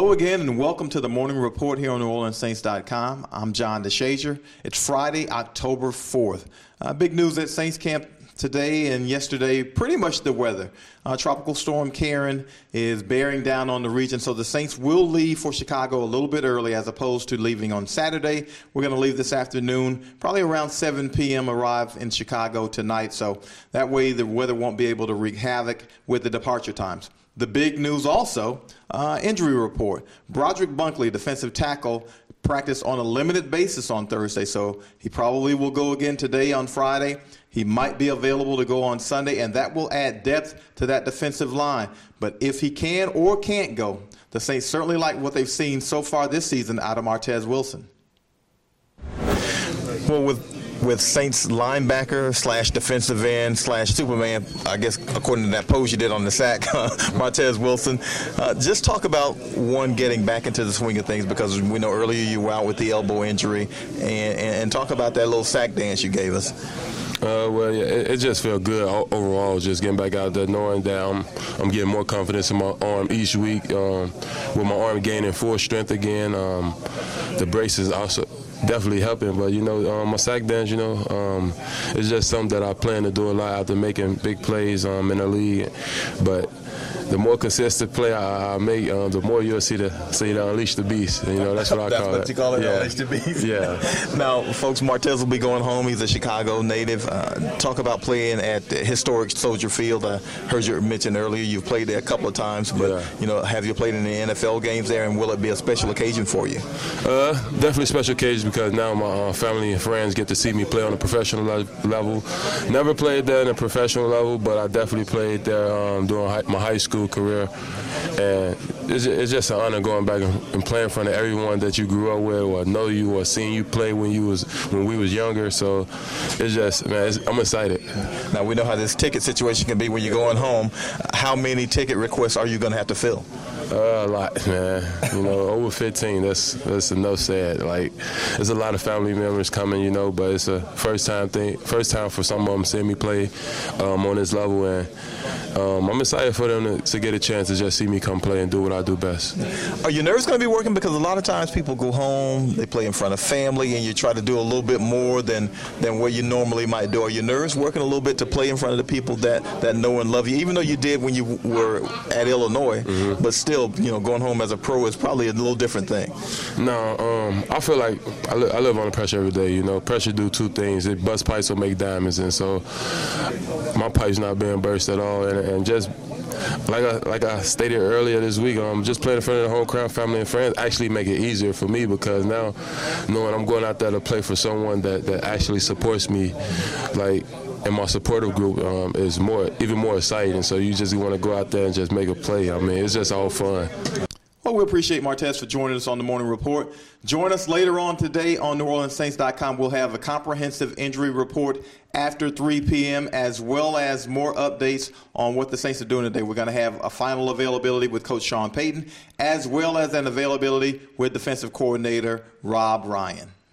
Hello again and welcome to the Morning Report here on NewOrleansSaints.com. I'm John DeShazier. It's Friday, October 4th. Big news at Saints camp today and yesterday, pretty much the weather. Tropical Storm Karen is bearing down on the region, so the Saints will leave for Chicago a little bit early as opposed to leaving on Saturday. We're going to leave this afternoon, probably around 7 p.m., arrive in Chicago tonight, so that way the weather won't be able to wreak havoc with the departure times. The big news also, injury report. Broderick Bunkley, defensive tackle, practiced on a limited basis on Thursday, so he probably will go again today on Friday. He might be available to go on Sunday, and that will add depth to that defensive line. But if he can or can't go, the Saints certainly like what they've seen so far this season out of Martez Wilson. Well, with Saints linebacker / defensive end / Superman, I guess according to that pose you did on the sack, Martez Wilson. Just talk about one getting back into the swing of things, because we know earlier you were out with the elbow injury, and talk about that little sack dance you gave us. Well, yeah, it just felt good overall, just getting back out there, knowing that I'm getting more confidence in my arm each week, with my arm gaining full strength again. The braces also definitely helping, but my sack dance, it's just something that I plan to do a lot after making big plays in the league. But the more consistent play I make, the more you'll see the unleash the beast. That's what I call it. That's what you call it, unleash the beast. Yeah. Now, folks, Martez will be going home. He's a Chicago native. Talk about playing at historic Soldier Field. I heard you mention earlier you've played there a couple of times, but have you played in the NFL games there, and will it be a special occasion for you? Definitely special occasion, because now my family and friends get to see me play on a professional level. Never played there in a professional level, but I definitely played there during my high school career, and it's just an honor going back and playing in front of everyone that you grew up with or know you or seeing you play when we was younger. So it's just, man, I'm excited. Now, we know how this ticket situation can be when you're going home. How many ticket requests are you going to have to fill? A lot, man. Over 15. That's enough said. Like, there's a lot of family members coming, but it's a first time for some of them seeing me play on this level, and I'm excited for them to get a chance to just see me come play and do what I do best. Are your nerves going to be working? Because a lot of times people go home, they play in front of family, and you try to do a little bit more than what you normally might do. Are your nerves working a little bit to play in front of the people that know and love you, even though you did when you were at Illinois, but still, going home as a pro is probably a little different thing. No, I feel like I live under pressure every day. Pressure do two things. It bust pipes or make diamonds, and so my pipe's not being burst at all, and just like I stated earlier this week, just playing in front of the whole crowd, family and friends, actually make it easier for me, because now knowing I'm going out there to play for someone that actually supports me, like in my supportive group, is even more exciting. So you just want to go out there and just make a play. I mean, it's just all fun. Well, we appreciate Martez for joining us on the Morning Report. Join us later on today on NewOrleansSaints.com. We'll have a comprehensive injury report after 3 p.m. as well as more updates on what the Saints are doing today. We're going to have a final availability with Coach Sean Payton, as well as an availability with defensive coordinator Rob Ryan.